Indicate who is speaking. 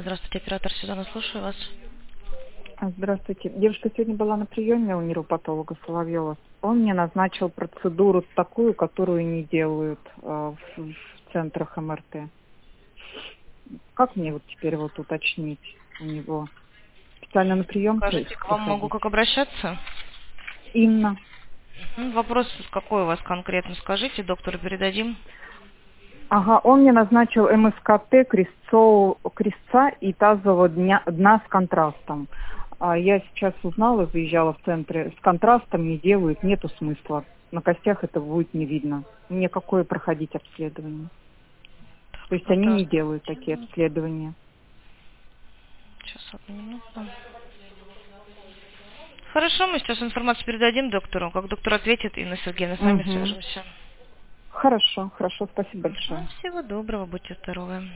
Speaker 1: Здравствуйте, оператор сезона, слушаю вас.
Speaker 2: Здравствуйте. Девушка сегодня была на приеме у нейропатолога Соловьева. Он мне назначил процедуру такую, которую не делают в центрах МРТ. Как мне вот теперь вот уточнить у него? Специально на прием
Speaker 1: Скажите, к вам могу
Speaker 2: приходить?
Speaker 1: как обращаться?
Speaker 2: Инна.
Speaker 1: Вопрос какой у вас конкретно, скажите, доктору передадим.
Speaker 2: Ага, он мне назначил МСКТ крестца и тазового дна с контрастом. Я сейчас узнала, заезжала в центре, с контрастом не делают, нету смысла. На костях это будет не видно. Мне какое проходить обследование? То есть они не
Speaker 1: Контраст.
Speaker 2: делают такие обследования.
Speaker 1: Сейчас, одну минуту. Хорошо, мы сейчас информацию передадим доктору. Как доктор ответит, Инна Сергеевна, с вами
Speaker 2: Угу.
Speaker 1: свяжемся.
Speaker 2: Хорошо, хорошо, спасибо большое.
Speaker 1: Всего доброго, будьте здоровы.